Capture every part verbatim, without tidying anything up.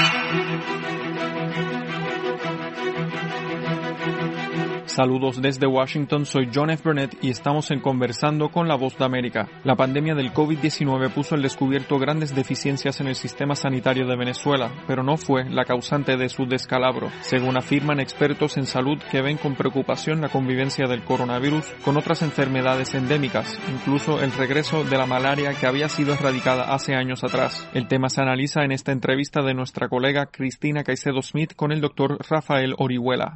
Saludos desde Washington, soy John F. Burnett y estamos en Conversando con la Voz de América. La pandemia del COVID diecinueve puso al descubierto grandes deficiencias en el sistema sanitario de Venezuela, pero no fue la causante de su descalabro, según afirman expertos en salud que ven con preocupación la convivencia del coronavirus con otras enfermedades endémicas, incluso el regreso de la malaria que había sido erradicada hace años atrás. El tema se analiza en esta entrevista de nuestra colega Cristina Caicedo Smith con el doctor Rafael Orihuela.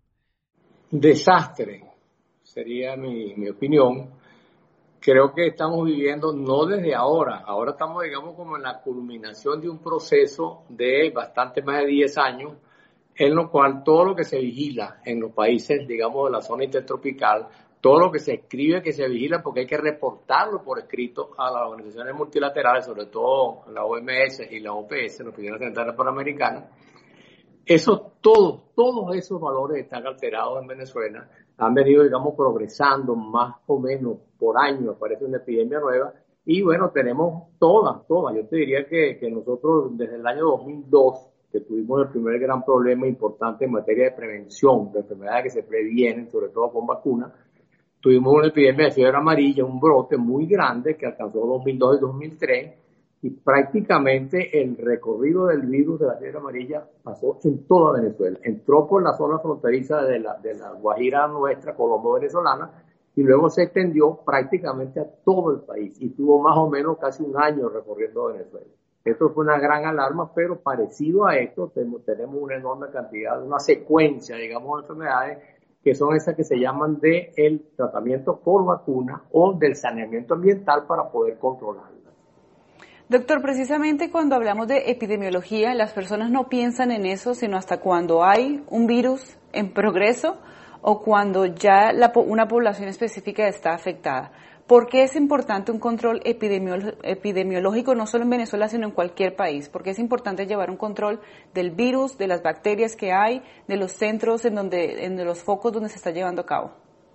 Desastre, sería mi, mi opinión. Creo que estamos viviendo, no desde ahora, ahora estamos, digamos, como en la culminación de un proceso de bastante más de diez años, en lo cual todo lo que se vigila en los países, digamos, de la zona intertropical, todo lo que se escribe que se vigila, porque hay que reportarlo por escrito a las organizaciones multilaterales, sobre todo la O M S y la O P S, la Oficina Central Panamericana. Eso, todos, todos esos valores están alterados en Venezuela, han venido, digamos, progresando más o menos por año, aparece una epidemia nueva, y bueno, tenemos todas, todas. Yo te diría que, que nosotros desde el año dos mil dos, que tuvimos el primer gran problema importante en materia de prevención, de enfermedades que se previenen, sobre todo con vacunas, tuvimos una epidemia de fiebre amarilla, un brote muy grande que alcanzó dos mil dos y dos mil tres, y prácticamente el recorrido del virus de la fiebre amarilla pasó en toda Venezuela. Entró por la zona fronteriza de la, de la Guajira nuestra, colombo-venezolana, y luego se extendió prácticamente a todo el país, y tuvo más o menos casi un año recorriendo Venezuela. Esto fue una gran alarma, pero parecido a esto tenemos, tenemos una enorme cantidad, una secuencia, digamos, de enfermedades que son esas que se llaman de el tratamiento por vacuna o del saneamiento ambiental para poder controlarlas. Doctor, precisamente cuando hablamos de epidemiología, las personas no piensan en eso, sino hasta cuando hay un virus en progreso o cuando ya la, una población específica está afectada. ¿Por qué es importante un control epidemiolo- epidemiológico no solo en Venezuela, sino en cualquier país? ¿Por qué es importante llevar un control del virus, de las bacterias que hay, de los centros en donde, en los focos donde se está llevando a cabo?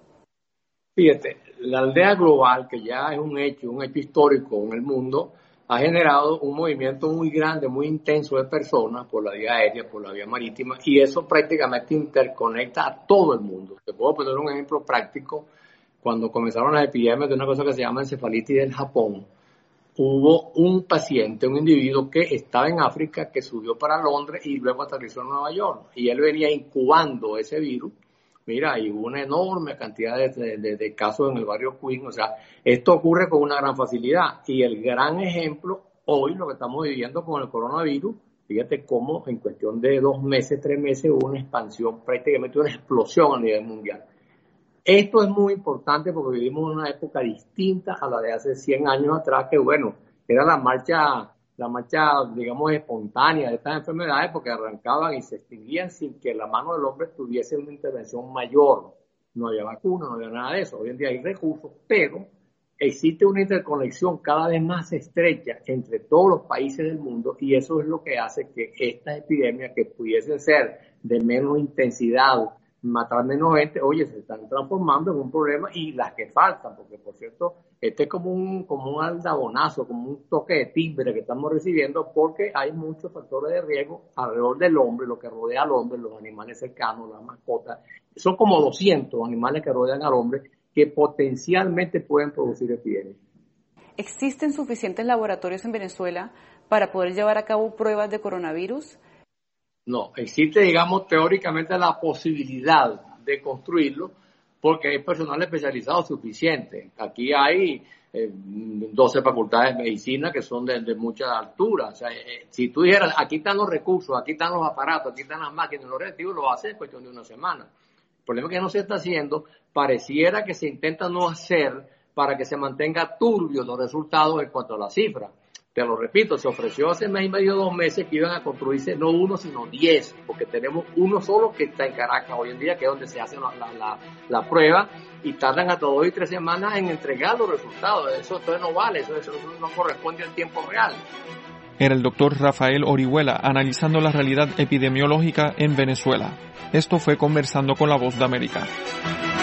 Fíjate, la aldea global, que ya es un hecho, un hecho histórico en el mundo, ha generado un movimiento muy grande, muy intenso de personas por la vía aérea, por la vía marítima, y eso prácticamente interconecta a todo el mundo. Te puedo poner un ejemplo práctico. Cuando comenzaron las epidemias de una cosa que se llama encefalitis del Japón, hubo un paciente, un individuo que estaba en África, que subió para Londres y luego aterrizó en Nueva York, y él venía incubando ese virus. Mira, y hubo una enorme cantidad de, de, de casos en el barrio Queen. O sea, esto ocurre con una gran facilidad. Y el gran ejemplo, hoy lo que estamos viviendo con el coronavirus, fíjate cómo en cuestión de dos meses, tres meses, hubo una expansión, prácticamente una explosión a nivel mundial. Esto es muy importante porque vivimos en una época distinta a la de hace cien años atrás, que bueno, era la marcha... la marcha, digamos, espontánea de estas enfermedades, porque arrancaban y se extinguían sin que la mano del hombre tuviese una intervención mayor. No había vacuna, no había nada de eso. Hoy en día hay recursos, pero existe una interconexión cada vez más estrecha entre todos los países del mundo, y eso es lo que hace que estas epidemias, que pudiesen ser de menos intensidad, matar menos gente, oye, se están transformando en un problema, y las que faltan, porque por cierto, este es como un, como un aldabonazo, como un toque de timbre que estamos recibiendo, porque hay muchos factores de riesgo alrededor del hombre, lo que rodea al hombre, los animales cercanos, las mascotas. Son como doscientos animales que rodean al hombre que potencialmente pueden producir epidemias. ¿Existen suficientes laboratorios en Venezuela para poder llevar a cabo pruebas de coronavirus? No, existe, digamos, teóricamente la posibilidad de construirlo porque hay personal especializado suficiente. Aquí hay eh, doce facultades de medicina que son de, de mucha altura. O sea, eh, si tú dijeras, aquí están los recursos, aquí están los aparatos, aquí están las máquinas, los reactivos, lo hace en cuestión de una semana. El problema es que no se está haciendo, pareciera que se intenta no hacer para que se mantenga turbio los resultados en cuanto a la cifra. Te lo repito, se ofreció hace mes y medio, dos meses que iban a construirse no uno, sino diez, porque tenemos uno solo que está en Caracas hoy en día, que es donde se hace la, la, la, la prueba, y tardan hasta dos y tres semanas en entregar los resultados. Eso entonces no vale, eso, eso no corresponde al tiempo real. Era el doctor Rafael Orihuela analizando la realidad epidemiológica en Venezuela. Esto fue Conversando con la Voz de América.